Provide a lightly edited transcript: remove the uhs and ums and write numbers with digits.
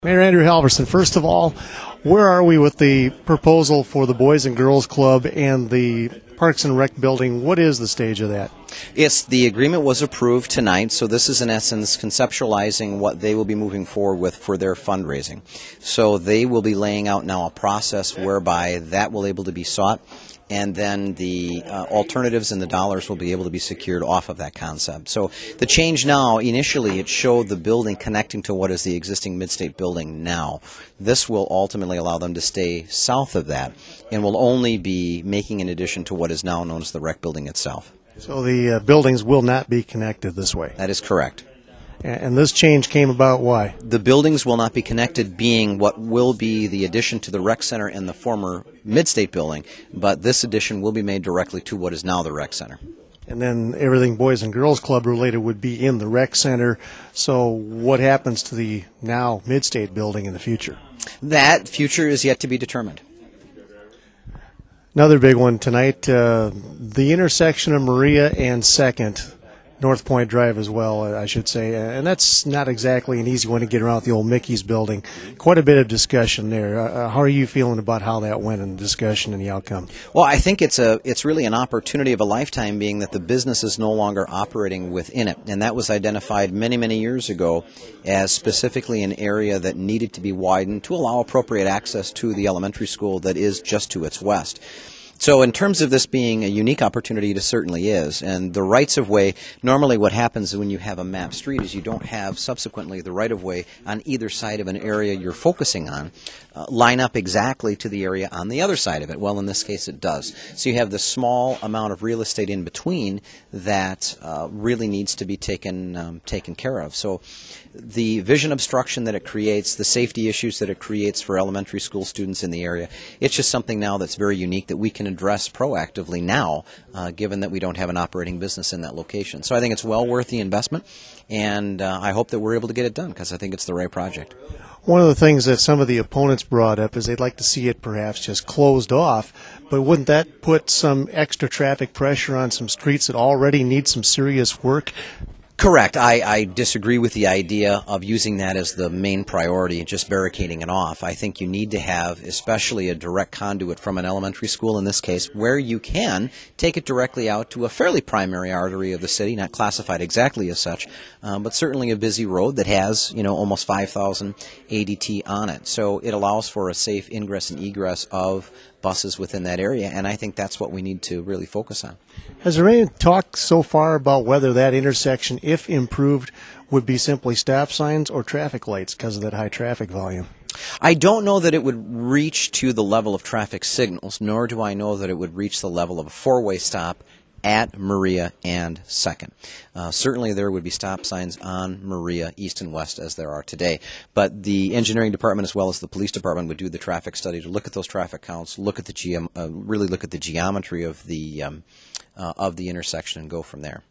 Mayor Andrew Halverson, first of all, where are we with the proposal for the Boys and Girls Club and the Parks and Rec building? What is the stage of that? The agreement was approved tonight, so this is in essence conceptualizing what they will be moving forward with for their fundraising. So they will be laying out now a process whereby that will able to be sought, and then the alternatives and the dollars will be able to be secured off of that concept. So the change now, initially it showed the building connecting to what is the existing Midstate building now. This will ultimately allow them to stay south of that and will only be making an addition to what is now known as the rec building itself. So the buildings will not be connected this way? That is correct. And this change came about why? The buildings will not be connected, being what will be the addition to the rec center and the former Midstate building, but this addition will be made directly to what is now the rec center. And then everything Boys and Girls Club related would be in the rec center. So what happens to the now Midstate building in the future? That future is yet to be determined. Another big one tonight, the intersection of Maria and 2nd, North Point Drive as well, I should say. And that's not exactly an easy one to get around the old Mickey's building. Quite a bit of discussion there. How are you feeling about how that went in the discussion and the outcome? Well, I think it's really an opportunity of a lifetime, being that the business is no longer operating within it. And that was identified many, many years ago as specifically an area that needed to be widened to allow appropriate access to the elementary school that is just to its west. So in terms of this being a unique opportunity, it certainly is. And the rights-of-way, normally what happens when you have a mapped street is you don't have subsequently the right-of-way on either side of an area you're focusing on line up exactly to the area on the other side of it. Well, in this case it does. So you have the small amount of real estate in between that really needs to be taken care of. So the vision obstruction that it creates, the safety issues that it creates for elementary school students in the area, it's just something now that's very unique that we can address proactively now, given that we don't have an operating business in that location. So I think it's well worth the investment, and I hope that we're able to get it done because I think it's the right project. One of the things that some of the opponents brought up is they'd like to see it perhaps just closed off, but wouldn't that put some extra traffic pressure on some streets that already need some serious work? Correct. I disagree with the idea of using that as the main priority and just barricading it off. I think you need to have especially a direct conduit from an elementary school in this case where you can take it directly out to a fairly primary artery of the city, not classified exactly as such, but certainly a busy road that has, almost 5,000 ADT on it. So it allows for a safe ingress and egress of buses within that area, and I think that's what we need to really focus on. Has there been talk so far about whether that intersection, if improved, would be simply stop signs or traffic lights because of that high traffic volume? I don't know that it would reach to the level of traffic signals, nor do I know that it would reach the level of a four-way stop at Maria and 2nd. Certainly there would be stop signs on Maria east and west as there are today, but the engineering department as well as the police department would do the traffic study to look at those traffic counts, look at the really look at the geometry of the intersection and go from there.